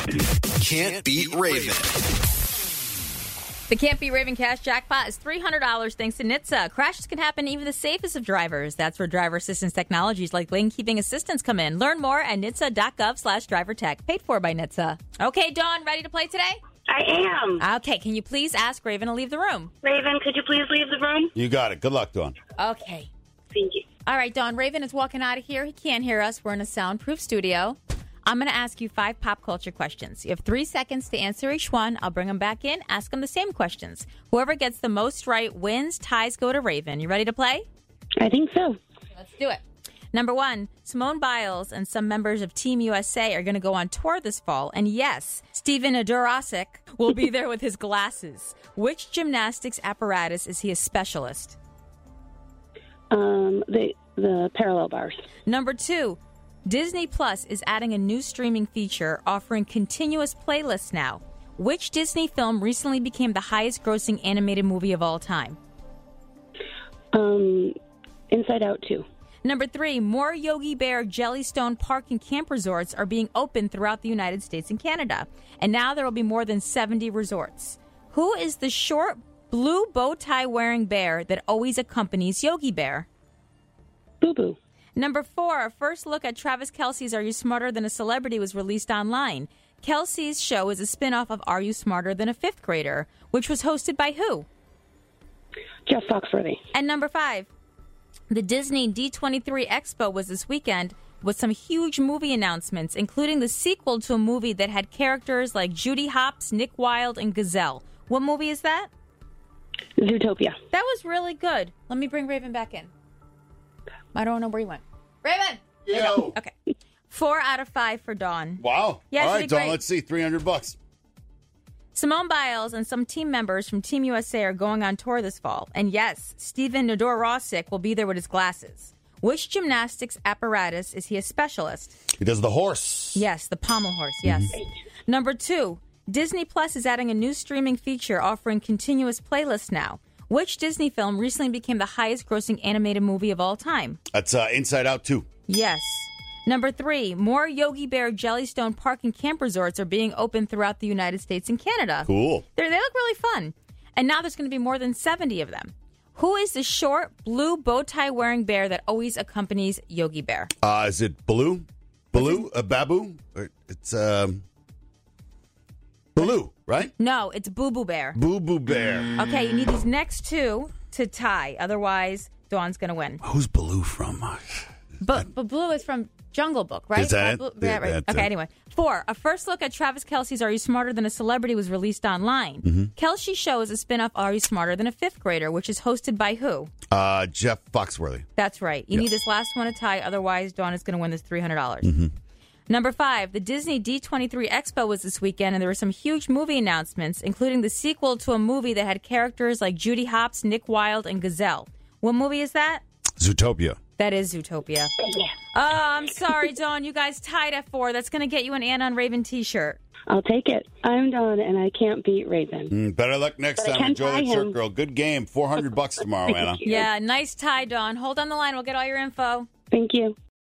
Can't Beat Raven. The Can't Beat Raven Cash Jackpot is $300 thanks to NHTSA. Crashes can happen even the safest of drivers. That's where driver assistance technologies like lane keeping assistance come in. Learn more at NHTSA.gov/drivertech. Paid for by NHTSA. Okay, Dawn, ready to play today? I am. Okay, can you please ask Raven to leave the room? Raven, could you please leave the room? You got it. Good luck, Dawn. Okay. Thank you. All right, Dawn, Raven is walking out of here. He can't hear us. We're in a soundproof studio. I'm going to ask you 5 pop culture questions. You have 3 seconds to answer each one. I'll bring them back in, ask them the same questions. Whoever gets the most right wins. Ties go to Raven. You ready to play? I think so. Let's do it. Number 1, Simone Biles and some members of Team USA are going to go on tour this fall. And yes, Steven Adorosik will be there with his glasses. Which gymnastics apparatus is he a specialist? The parallel bars. Number 2, Disney Plus is adding a new streaming feature offering continuous playlists now. Which Disney film recently became the highest grossing animated movie of all time? Inside Out 2. Number 3, more Yogi Bear Jellystone Park and Camp resorts are being opened throughout the United States and Canada. And now there will be more than 70 resorts. Who is the short, blue bow tie wearing bear that always accompanies Yogi Bear? Boo Boo. Number 4, a first look at Travis Kelce's Are You Smarter Than a Celebrity was released online. Kelce's show is a spinoff of Are You Smarter Than a Fifth Grader, which was hosted by who? Jeff Foxworthy. And number 5, the Disney D23 Expo was this weekend with some huge movie announcements, including the sequel to a movie that had characters like Judy Hopps, Nick Wilde, and Gazelle. What movie is that? Zootopia. That was really good. Let me bring Raven back in. I don't know where he went. Raven! Yo. Okay. 4 out of 5 for Dawn. Wow. Yeah, All she right, did Dawn, great. let's see. $300. Simone Biles and some team members from Team USA are going on tour this fall. And yes, Steven Adorosik will be there with his glasses. Which gymnastics apparatus is he a specialist? He does the horse. Yes, the pommel horse, yes. Number 2, Disney Plus is adding a new streaming feature offering continuous playlists now. Which Disney film recently became the highest grossing animated movie of all time? That's Inside Out 2. Yes. Number 3, more Yogi Bear Jellystone Park and Camp resorts are being opened throughout the United States and Canada. Cool. They look really fun. And now there's going to be more than 70 of them. Who is the short, blue, bow tie wearing bear that always accompanies Yogi Bear? Is it Baloo? Baloo? Babu? Or it's Baloo, right? No, it's Boo Boo Bear. Boo Boo Bear. Okay, you need these next 2 to tie. Otherwise, Dawn's going to win. Who's Baloo from? But Blue is from Jungle Book, right? Is that it? Blue, Yeah, yeah, right. that's Okay, it. anyway. 4, a first look at Travis Kelce's Are You Smarter Than a Celebrity was released online. Kelce's show is a spinoff of Are You Smarter Than a Fifth Grader, which is hosted by who? Jeff Foxworthy. That's right. You need this last one to tie, otherwise Dawn is going to win this $300. Number 5, the Disney D23 Expo was this weekend, and there were some huge movie announcements, including the sequel to a movie that had characters like Judy Hopps, Nick Wilde, and Gazelle. What movie is that? Zootopia. That is Zootopia. Oh, I'm sorry, Dawn. You guys tied at 4. That's going to get you an Ann on Raven t-shirt. I'll take it. I'm Dawn, and I can't beat Raven. Better luck next But I time. can Enjoy tie that shirt, him. girl. Good game. $400 tomorrow, Anna. Yeah, nice tie, Dawn. Hold on the line. We'll get all your info. Thank you.